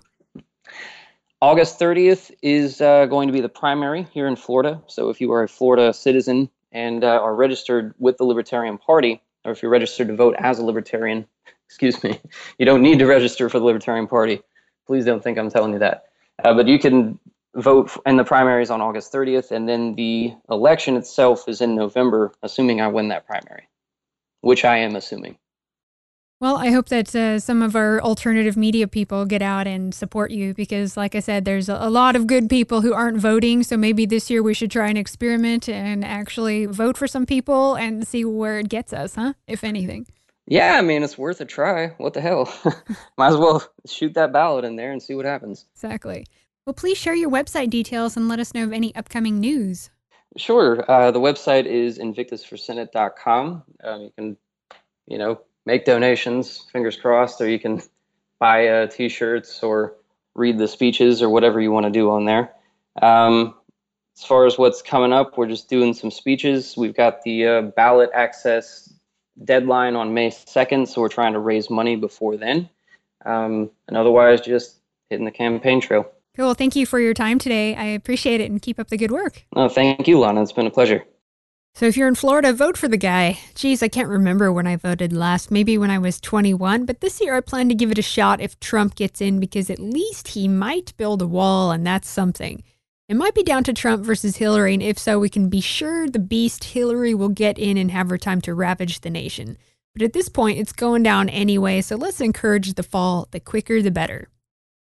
August thirtieth is uh, going to be the primary here in Florida. So if you are a Florida citizen and uh, are registered with the Libertarian Party, or if you're registered to vote as a Libertarian, excuse me, you don't need to register for the Libertarian Party. Please don't think I'm telling you that. Uh, but you can vote in the primaries on August thirtieth, and then the election itself is in November, assuming I win that primary, which I am assuming. Well, I hope that uh, some of our alternative media people get out and support you because, like I said, there's a lot of good people who aren't voting. So maybe this year we should try an experiment and actually vote for some people and see where it gets us, huh? If anything. Yeah, I mean, it's worth a try. What the hell? Might as well shoot that ballot in there and see what happens. Exactly. Well, please share your website details and let us know of any upcoming news. Sure. Uh, the website is invictus for senate dot com. Um, you can, you know, make donations, fingers crossed, or you can buy uh, T-shirts or read the speeches or whatever you want to do on there. Um, as far as what's coming up, we're just doing some speeches. We've got the uh, ballot access deadline on May second, so we're trying to raise money before then. Um, and otherwise, just hitting the campaign trail. Cool. Thank you for your time today. I appreciate it and keep up the good work. Oh, thank you, Lana. It's been a pleasure. So if you're in Florida, vote for the guy. Geez, I can't remember when I voted last, maybe when I was twenty-one, but this year I plan to give it a shot if Trump gets in because at least he might build a wall, and that's something. It might be down to Trump versus Hillary, and if so, we can be sure the beast Hillary will get in and have her time to ravage the nation. But at this point, it's going down anyway, so let's encourage the fall. The quicker, the better.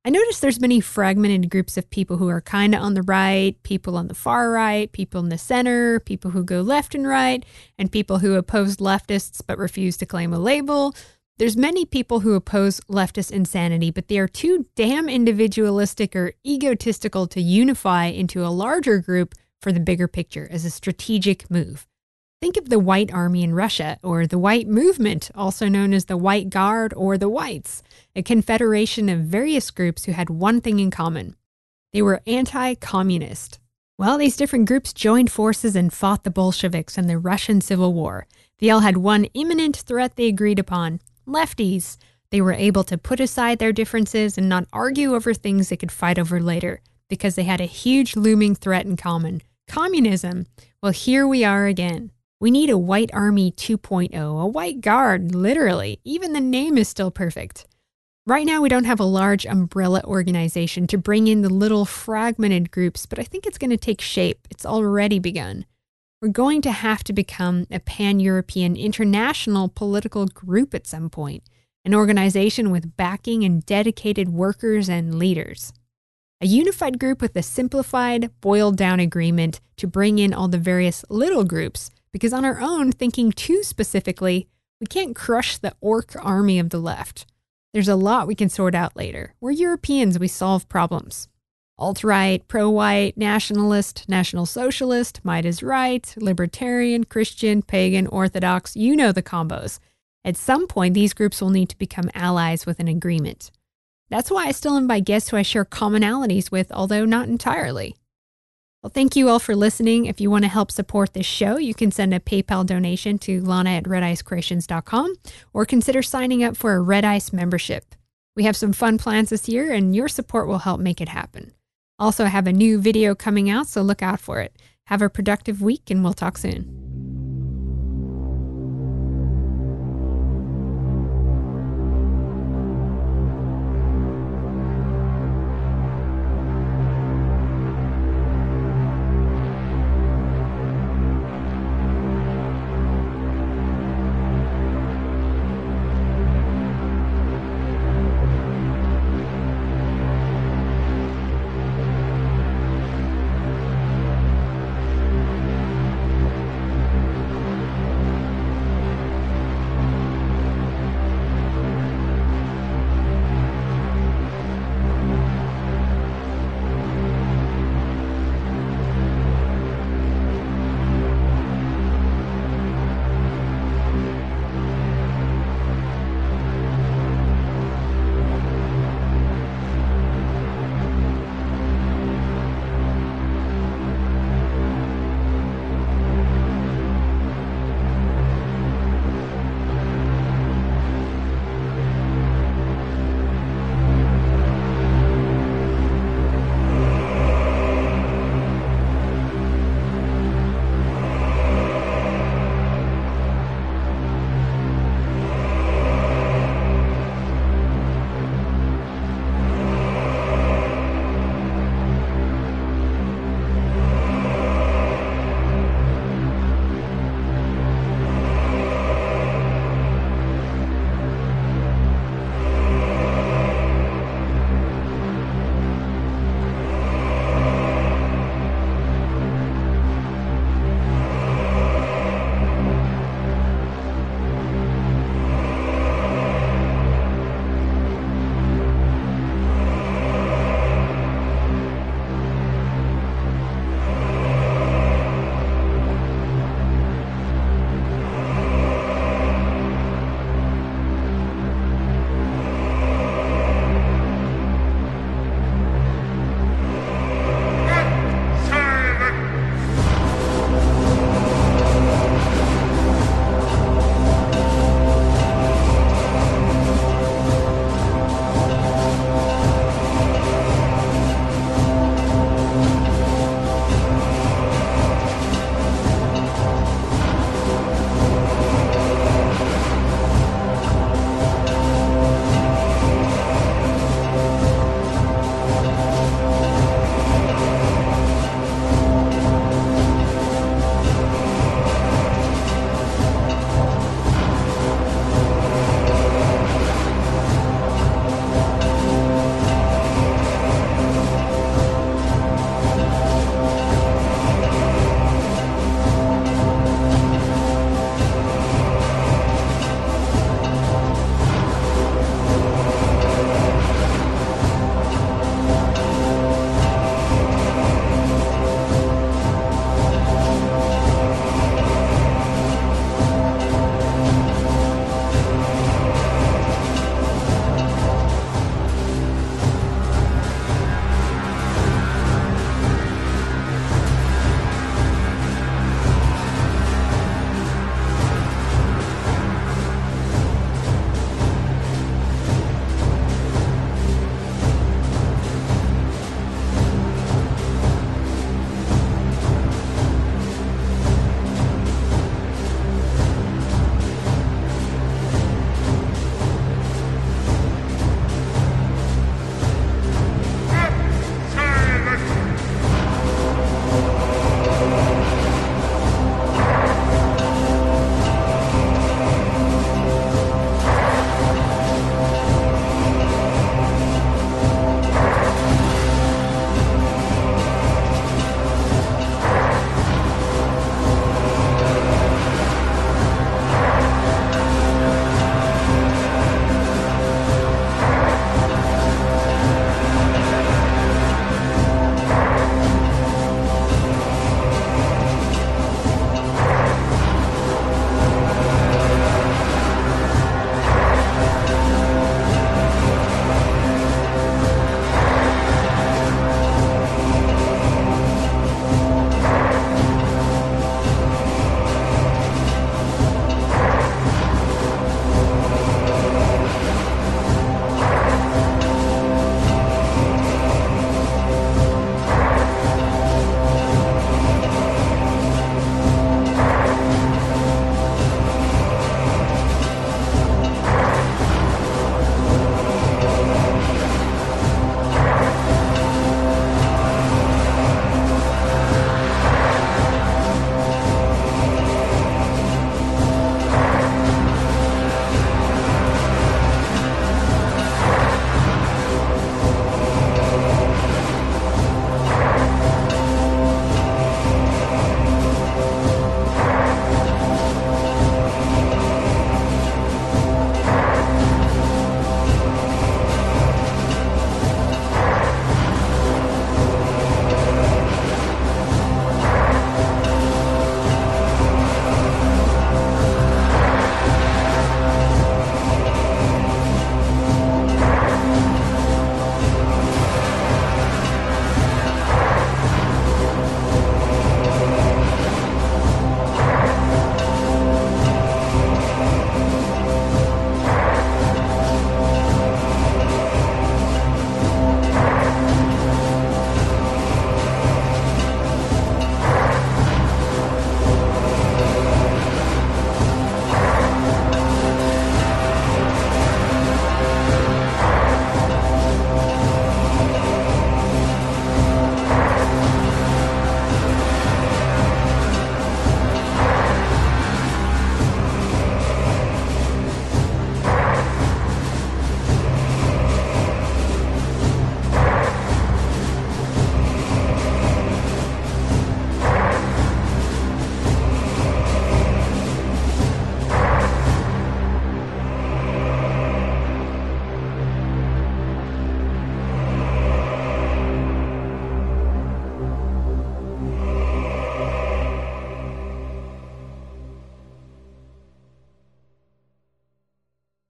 I noticed there's many fragmented groups of people who are kind of on the right, people on the far right, people in the center, people who go left and right, and people who oppose leftists but refuse to claim a label. There's many people who oppose leftist insanity, but they are too damn individualistic or egotistical to unify into a larger group for the bigger picture as a strategic move. Think of the White Army in Russia, or the White Movement, also known as the White Guard or the Whites, a confederation of various groups who had one thing in common. They were anti-communist. Well, these different groups joined forces and fought the Bolsheviks in the Russian Civil War. They all had one imminent threat they agreed upon: lefties. They were able to put aside their differences and not argue over things they could fight over later, because they had a huge looming threat in common: communism. Well, here we are again. We need a White Army two point oh, a White Guard, literally. Even the name is still perfect. Right now, we don't have a large umbrella organization to bring in the little fragmented groups, but I think it's going to take shape. It's already begun. We're going to have to become a pan-European international political group at some point, an organization with backing and dedicated workers and leaders. A unified group with a simplified, boiled-down agreement to bring in all the various little groups, because on our own, thinking too specifically, we can't crush the orc army of the left. There's a lot we can sort out later. We're Europeans, we solve problems. Alt-right, pro-white, nationalist, national socialist, might is right, libertarian, Christian, pagan, orthodox, you know the combos. At some point, these groups will need to become allies with an agreement. That's why I still invite guests who I share commonalities with, although not entirely. Well, thank you all for listening. If you want to help support this show, you can send a PayPal donation to Lana at red ice creations dot com or consider signing up for a Red Ice membership. We have some fun plans this year, and your support will help make it happen. Also, I have a new video coming out, so look out for it. Have a productive week, and we'll talk soon.